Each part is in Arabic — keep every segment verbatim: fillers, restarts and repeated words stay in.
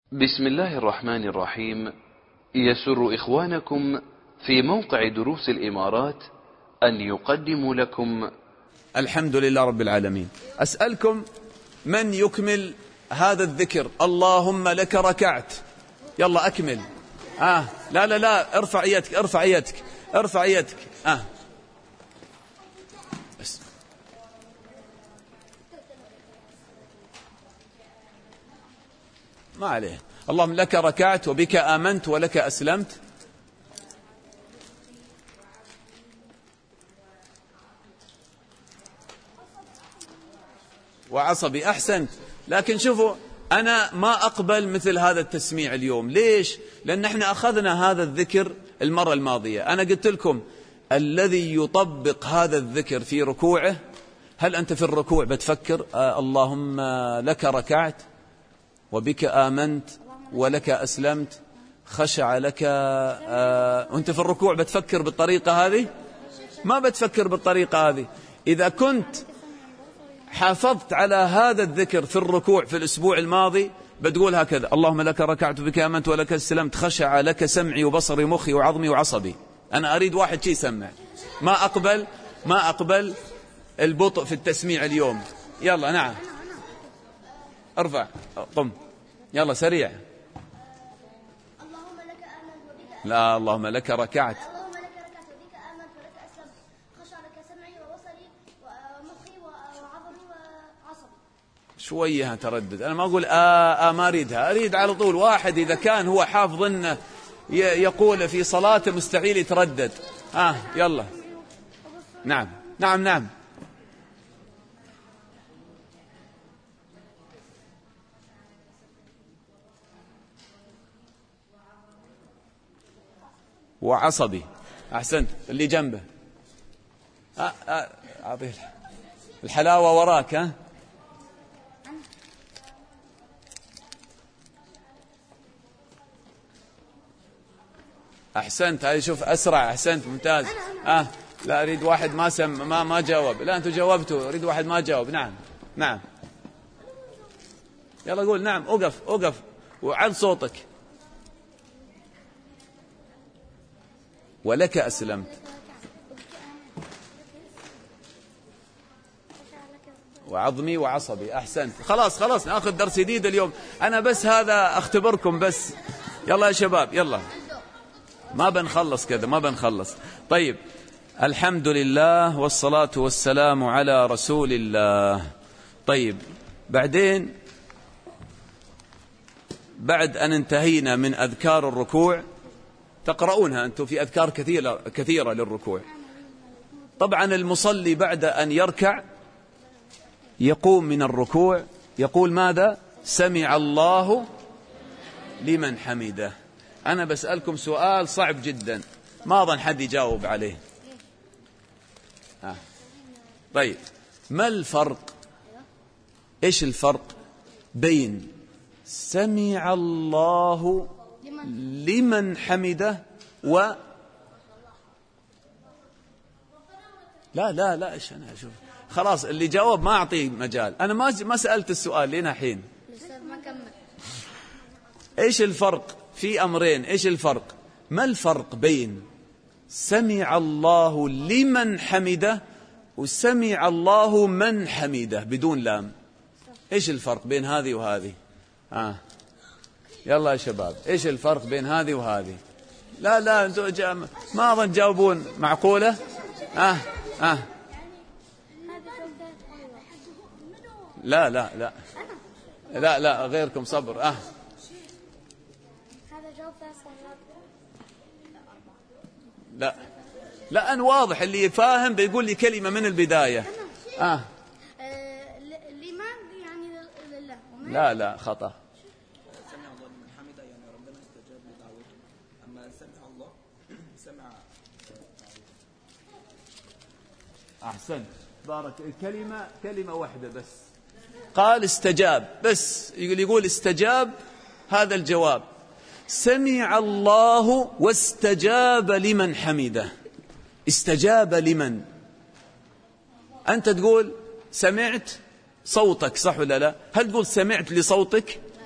بسم الله الرحمن الرحيم. يسر إخوانكم في موقع دروس الإمارات أن يقدموا لكم الحمد لله رب العالمين. أسألكم من يكمل هذا الذكر؟ اللهم لك ركعت. يلا أكمل. آه لا لا لا ارفع يدك ارفع يدك ارفع يدك. آه بس. ما عليه. اللهم لك ركعت وبك آمنت ولك أسلمت. وعصبي. أحسنت. لكن شوفوا أنا ما أقبل مثل هذا التسميع اليوم. ليش؟ لأن احنا أخذنا هذا الذكر المرة الماضية. أنا قلت لكم الذي يطبق هذا الذكر في ركوعه، هل أنت في الركوع بتفكر آه اللهم لك ركعت وبك آمنت ولك أسلمت خشع لك آه وأنت في الركوع بتفكر بالطريقة هذه؟ ما بتفكر بالطريقة هذه. إذا كنت حافظت على هذا الذكر في الركوع في الأسبوع الماضي بتقول هكذا: اللهم لك ركعت بك آمنت ولك استلمت خشع لك سمعي وبصري مخي وعظمي وعصبي. أنا أريد واحد شيء يسمع. ما أقبل ما أقبل البطء في التسميع اليوم. يلا نعم ارفع قم يلا سريع. لا اللهم لك ركعت شوية تردد. أنا ما أقول آه آه ما أريدها. أريد على طول واحد إذا كان هو حافظ إنه يقول في صلاته مستحيل يتردد. آه يلا نعم نعم نعم. وعصبي. أحسنت. اللي جنبه آه آه عطيه الحلاوة وراك. ها أحسنت. هاي شوف أسرع. أحسنت ممتاز. آه لا أريد واحد ما سم ما ما جاوب. لا أنتوا جاوبتوا. أريد واحد ما جاوب. نعم نعم يلا قول نعم. أوقف أوقف وعل صوتك. ولك أسلمت. وعظمي وعصبي. أحسنت. خلاص خلاص نأخذ درس جديد اليوم. أنا بس هذا أختبركم بس. يلا يا شباب يلا ما بنخلص كذا ما بنخلص. طيب الحمد لله والصلاة والسلام على رسول الله. طيب بعدين بعد أن انتهينا من أذكار الركوع تقرؤونها أنتم في أذكار كثيرة, كثيرة للركوع. طبعا المصلي بعد أن يركع يقوم من الركوع يقول ماذا؟ سمع الله لمن حمده. أنا بسألكم سؤال صعب جدا ما أظن حد يجاوب عليه. آه. طيب ما الفرق إيش الفرق بين سمع الله لمن حمده و لا لا لا إيش أنا أشوف خلاص اللي جاوب ما أعطيه مجال. أنا ما ما سألت السؤال لنا حين. إيش الفرق في أمرين؟ إيش الفرق؟ ما الفرق بين سمع الله لمن حمده وسمع الله من حمده بدون لام؟ إيش الفرق بين هذه وهذه؟ آه. يلا يا شباب إيش الفرق بين هذه وهذه؟ لا لا أنتوا جا... ما أظن جاوبون. معقولة؟ آه آه لا لا لا لا لا غيركم صبر. آه لا لا أنا واضح اللي يفاهم بيقول لي كلمة من البداية. آه لمن يعني لله. لا لا خطأ. سمع الله لمن حمده يعني ربنا استجاب لدعوته. أما سمع الله سمع. أحسنت بارك. الكلمة كلمة واحدة بس. قال استجاب بس. يقول يقول استجاب هذا الجواب. سمع الله واستجاب لمن حمده. استجاب لمن؟ أنت تقول سمعت صوتك صح ولا لا؟ هل تقول سمعت لصوتك؟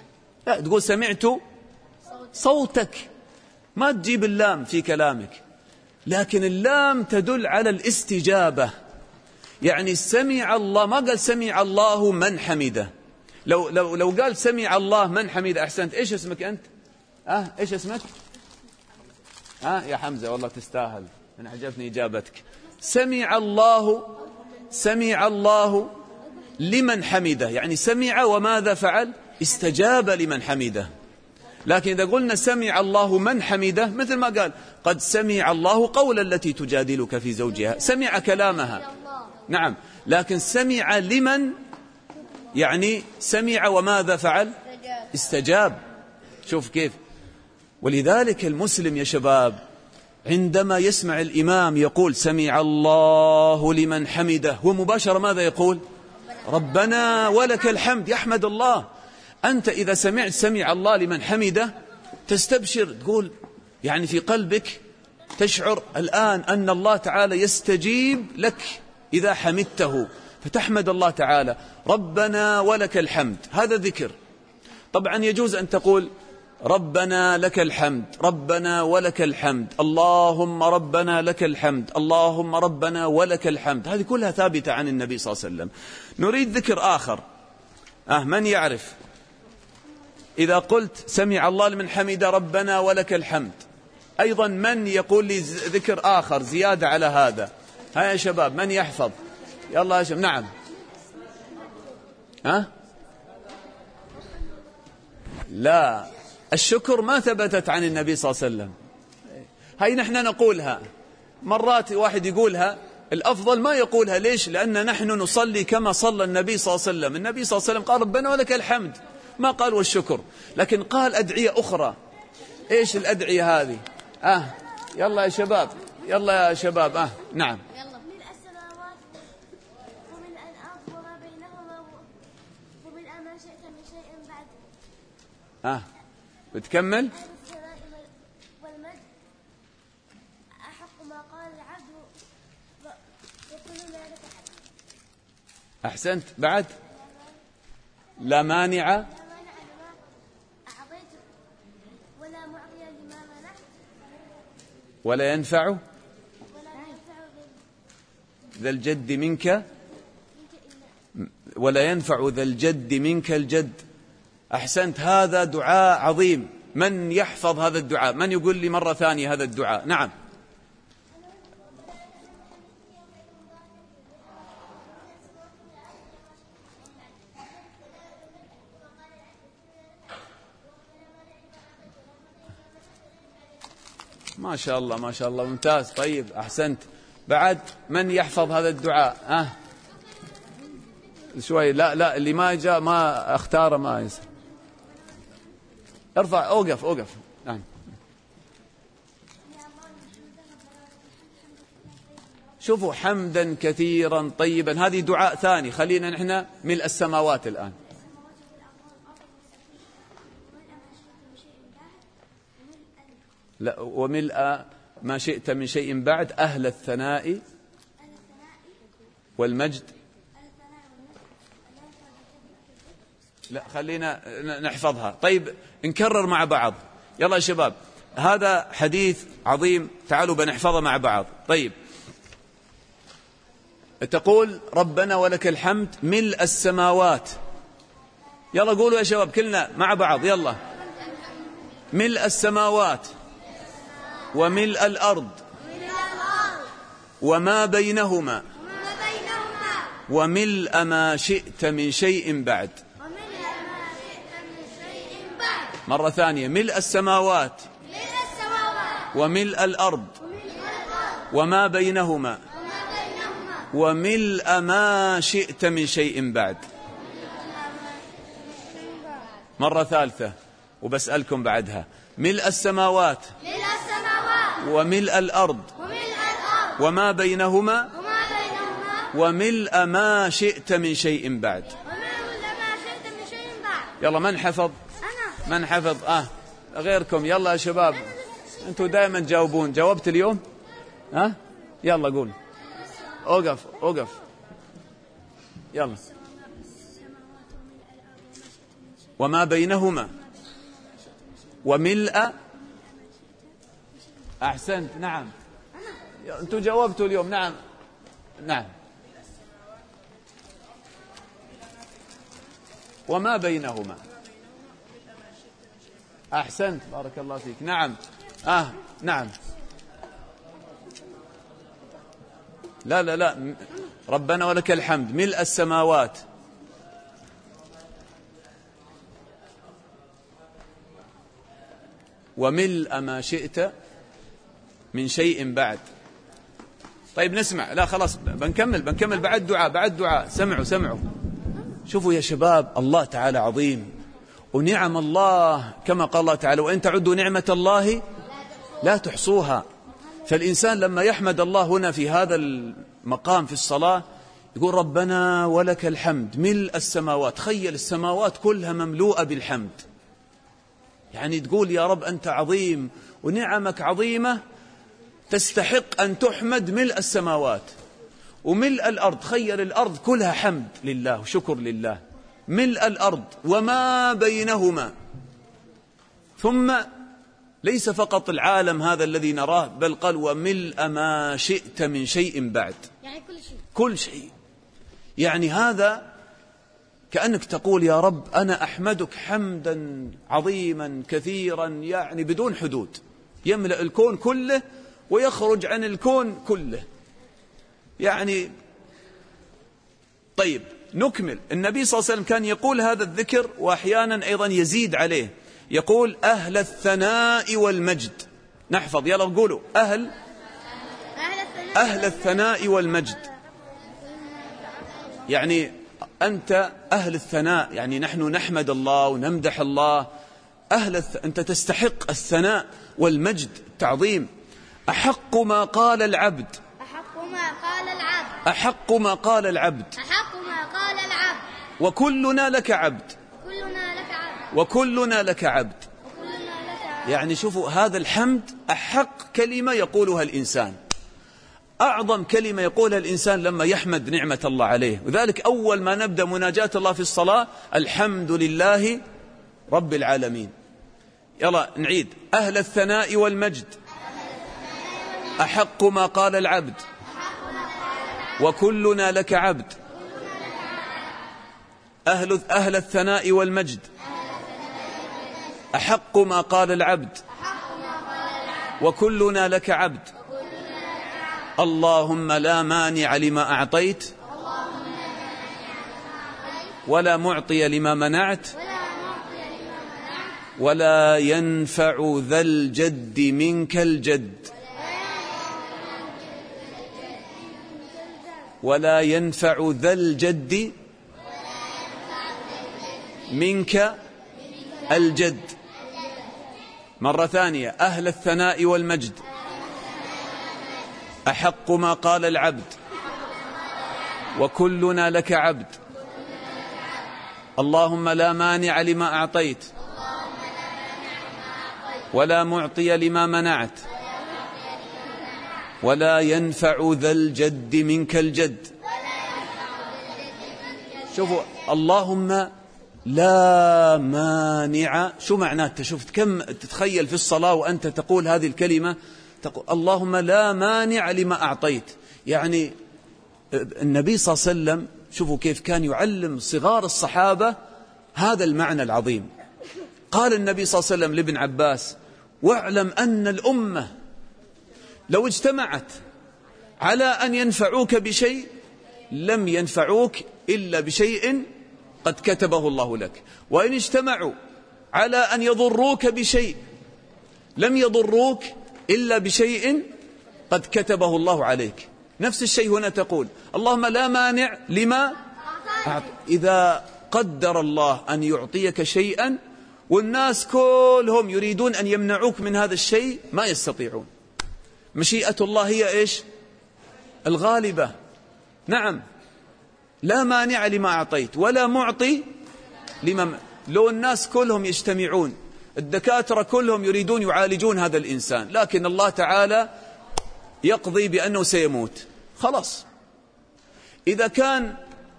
لا، تقول سمعت صوتك، ما تجيب اللام في كلامك، لكن اللام تدل على الاستجابة. يعني سمع الله، ما قال سمع الله من حمده. لو لو لو قال سمع الله من حمده أحسنت. إيش اسمك أنت؟ أه إيش اسمك؟ أه يا حمزة، والله تستاهل، أنا عجبتني إجابتك. سمع الله، سمع الله لمن حمده، يعني سمع وماذا فعل؟ استجاب لمن حمده. لكن إذا قلنا سمع الله من حمده، مثل ما قال قد سمع الله قول التي تجادلك في زوجها، سمع كلامها، نعم. لكن سمع لمن، يعني سمع وماذا فعل؟ استجاب. شوف كيف. ولذلك المسلم يا شباب عندما يسمع الإمام يقول سمع الله لمن حمده، هو مباشرة ماذا يقول؟ ربنا ولك الحمد، يحمد الله. أنت إذا سمعت سمع الله لمن حمده تستبشر، تقول يعني في قلبك تشعر الآن أن الله تعالى يستجيب لك إذا حمدته، فتحمد الله تعالى ربنا ولك الحمد. هذا ذكر. طبعا يجوز أن تقول ربنا لك الحمد، ربنا ولك الحمد، اللهم ربنا لك الحمد، اللهم ربنا ولك الحمد، هذه كلها ثابتة عن النبي صلى الله عليه وسلم. نريد ذكر آخر. أه من يعرف؟ إذا قلت سمع الله لمن حمد ربنا ولك الحمد، أيضا من يقول لي ذكر آخر زيادة على هذا؟ ها يا شباب، من يحفظ؟ يلا يا شباب. نعم. ها؟ لا، الشكر ما ثبتت عن النبي صلى الله عليه وسلم. هاي نحن نقولها مرات، واحد يقولها، الأفضل ما يقولها. ليش؟ لأن نحن نصلي كما صلى النبي صلى الله عليه وسلم. النبي صلى الله عليه وسلم قال ربنا ولك الحمد، ما قال والشكر، لكن قال أدعية أخرى. إيش الأدعية هذه؟ آه يلا يا شباب، يلا يا شباب. آه نعم. ملء السماوات وملء الأرض وما بينهما وملء ما شئت من شيء بعد. آه بتكمل. الثناء والمجد أحق ما قال العبد وكلنا لك عبد. أحسنت. بعد لا مانع لا مانع لما أعطيت ولا معطي لما منعت ولا ينفع ولا ينفع ذا الجد منك ولا ينفع ذا الجد منك الجد. أحسنت. هذا دعاء عظيم. من يحفظ هذا الدعاء؟ من يقول لي مرة ثانية هذا الدعاء؟ نعم. ما شاء الله ما شاء الله، ممتاز. طيب أحسنت. بعد من يحفظ هذا الدعاء؟ أه شوي. لا لا اللي ما جاء ما اختاره ما يصير. ارفع، اوقف اوقف. نعم. شوفوا، حمدا كثيرا طيبا، هذه دعاء ثاني. خلينا نحن ملء السماوات الآن. لا، وملء ما شئت من شيء بعد، أهل الثناء والمجد. لا خلينا نحفظها. طيب نكرر مع بعض. يلا يا شباب، هذا حديث عظيم، تعالوا بنحفظه مع بعض. طيب تقول ربنا ولك الحمد ملء السماوات. يلا قولوا يا شباب كلنا مع بعض. يلا. ملء السماوات وملء الأرض وما بينهما وملء ما شئت من شيء بعد. مرة ثانية. ملء السماوات وملء الأرض وما بينهما وملء ما شئت من شيء بعد. مرة ثالثة وبسألكم بعدها. ملء السماوات وملء الأرض وما بينهما وملء ما شئت من شيء بعد. يلا من حفظ؟ من حفظ؟ آه غيركم. يلا يا شباب، أنتوا دائما تجاوبون. جاوبت اليوم؟ ها أه؟ يلا قول. أوقف أوقف. يلا. وما بينهما وملء. أحسنت، نعم، أنتم جاوبتوا اليوم. نعم نعم. وما بينهما. أحسنت، بارك الله فيك. نعم آه نعم. لا لا لا، ربنا ولك الحمد. ملء السماوات. وملء ما شئت من شيء بعد. طيب نسمع. لا خلاص، بنكمل بنكمل بعد دعاء بعد دعاء. سمعوا سمعوا. شوفوا يا شباب، الله تعالى عظيم، ونعم الله كما قال الله تعالى: وإن تعدوا نعمة الله لا تحصوها. فالإنسان لما يحمد الله هنا في هذا المقام في الصلاة يقول: ربنا ولك الحمد ملء السماوات. تخيل السماوات كلها مملوءة بالحمد، يعني تقول يا رب أنت عظيم ونعمك عظيمة تستحق أن تحمد ملء السماوات وملء الأرض. تخيل الأرض كلها حمد لله وشكر لله، ملء الأرض وما بينهما. ثم ليس فقط العالم هذا الذي نراه، بل قال: وملء ما شئت من شيء بعد. يعني كل شيء كل شيء. يعني هذا كأنك تقول: يا رب أنا أحمدك حمدا عظيما كثيرا، يعني بدون حدود، يملأ الكون كله ويخرج عن الكون كله. يعني طيب نكمل. النبي صلى الله عليه وسلم كان يقول هذا الذكر، وأحيانا أيضا يزيد عليه، يقول: أهل الثناء والمجد. نحفظ، يلا قولوا: أهل أهل الثناء والمجد. يعني أنت أهل الثناء، يعني نحن نحمد الله ونمدح الله. أهل الث... أنت تستحق الثناء والمجد، التعظيم. أحق ما قال العبد أحق ما قال العبد أحق ما قال العبد أحق ما قال العبد وكلنا لك عبد كلنا لك عبد وكلنا لك عبد. وكلنا لك عبد. يعني شوفوا، هذا الحمد أحق كلمة يقولها الإنسان، أعظم كلمة يقولها الإنسان لما يحمد نعمة الله عليه. وذلك أول ما نبدأ مناجاة الله في الصلاة: الحمد لله رب العالمين. يلا نعيد: أهل الثناء والمجد أحق ما قال العبد وكلنا لك عبد. أهل أهل الثناء والمجد أحق ما قال العبد وكلنا لك عبد. اللهم لا مانع لما أعطيت ولا معطي لما منعت ولا ينفع ذا الجد منك الجد. ولا ينفع ذا الجد منك الجد. مرة ثانية: أهل الثناء والمجد أحق ما قال العبد وكلنا لك عبد. اللهم لا مانع لما أعطيت ولا معطي لما منعت ولا ينفع ذا الجد منك الجد. شوفوا، اللهم لا مانع، شو معناته؟ شوفت كم تتخيل في الصلاة وأنت تقول هذه الكلمة، تقول اللهم لا مانع لما أعطيت. يعني النبي صلى الله عليه وسلم شوفوا كيف كان يعلم صغار الصحابة هذا المعنى العظيم. قال النبي صلى الله عليه وسلم لابن عباس: واعلم أن الأمة لو اجتمعت على أن ينفعوك بشيء لم ينفعوك إلا بشيء قد كتبه الله لك، وإن اجتمعوا على أن يضروك بشيء لم يضروك إلا بشيء قد كتبه الله عليك. نفس الشيء هنا تقول: اللهم لا مانع لما أعطيت. إذا قدر الله أن يعطيك شيئا والناس كلهم يريدون أن يمنعوك من هذا الشيء ما يستطيعون. مشيئة الله هي إيش؟ الغالبة. نعم، لا مانع لما أعطيت ولا معطي لما. لو الناس كلهم يجتمعون، الدكاترة كلهم يريدون يعالجون هذا الإنسان، لكن الله تعالى يقضي بأنه سيموت، خلاص. إذا كان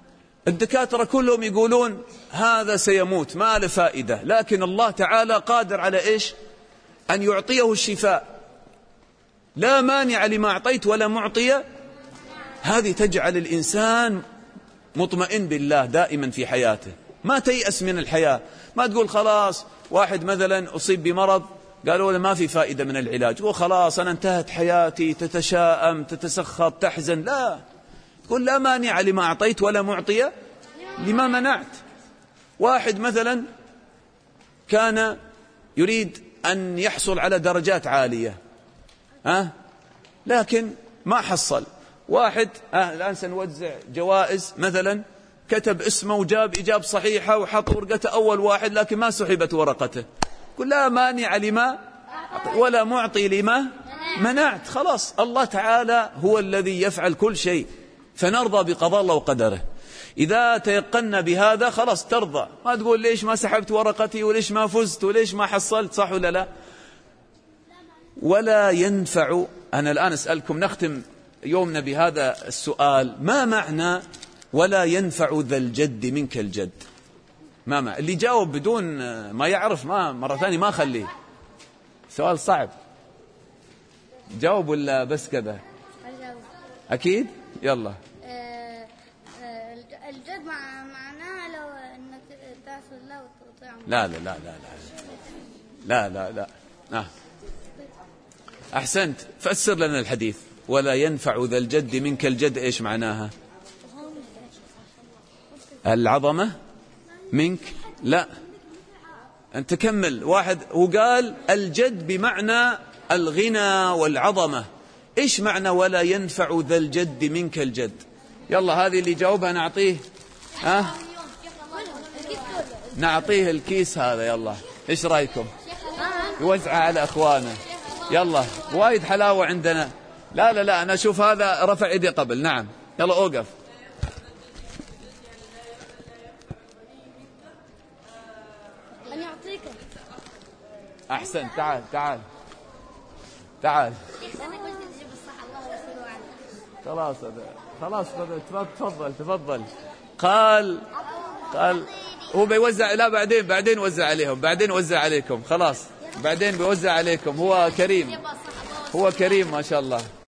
الدكاترة كلهم يقولون هذا سيموت ما له فائدة، لكن الله تعالى قادر على إيش؟ أن يعطيه الشفاء. لا مانع لما أعطيت ولا معطي. هذه تجعل الإنسان مطمئن بالله دائما في حياته، ما تيأس من الحياة. ما تقول خلاص واحد مثلا أصيب بمرض قالوا له ما في فائدة من العلاج وخلاص أنا انتهت حياتي، تتشائم تتسخط تحزن. لا، تقول لا مانع لما أعطيت ولا معطي لما منعت. واحد مثلا كان يريد أن يحصل على درجات عالية ها لكن ما حصل. واحد آه الآن سنوزع جوائز مثلا، كتب اسمه وجاب إجابة صحيحة وحط ورقته أول واحد لكن ما سحبت ورقته. قل لا مانع لما ولا معطي لما منعت. خلاص الله تعالى هو الذي يفعل كل شيء، فنرضى بقضاء الله وقدره. إذا تيقنا بهذا خلاص ترضى، ما تقول ليش ما سحبت ورقتي وليش ما فزت وليش ما حصلت، صح ولا لا؟ ولا ينفع. أنا الآن أسألكم، نختم يومنا بهذا السؤال: ما معنى ولا ينفع ذا الجد منك الجد؟ ما معنى؟ اللي جاوب بدون ما يعرف ما مرة ثانية ما خليه. سؤال صعب، جاوب ولا بس كذا؟ أكيد. يلا. الجد معناها لو انك تعصي الله وتطيعه. لا لا لا لا لا لا لا لا آه. أحسنت. فسر لنا الحديث ولا ينفع ذا الجد منك الجد، إيش معناها؟ العظمة منك؟ لا، أنت كمل. واحد وقال الجد بمعنى الغنى والعظمة، إيش معنى ولا ينفع ذا الجد منك الجد؟ يلا هذه اللي جاوبها نعطيه ها؟ نعطيه الكيس هذا. يلا إيش رأيكم؟ يوزعه على أخوانه. يلا وايد حلاوة عندنا. لا لا لا أنا أشوف هذا رفع يدي قبل. نعم يلا أوقف. أن يعطيك. أحسن. تعال تعال تعال. خلاص خلاص تفضل تفضل. قال قال هو بيوزع. لا بعدين بعدين وزع عليهم، بعدين وزع عليكم. خلاص بعدين بيوزع عليكم. هو كريم، هو كريم ما شاء الله.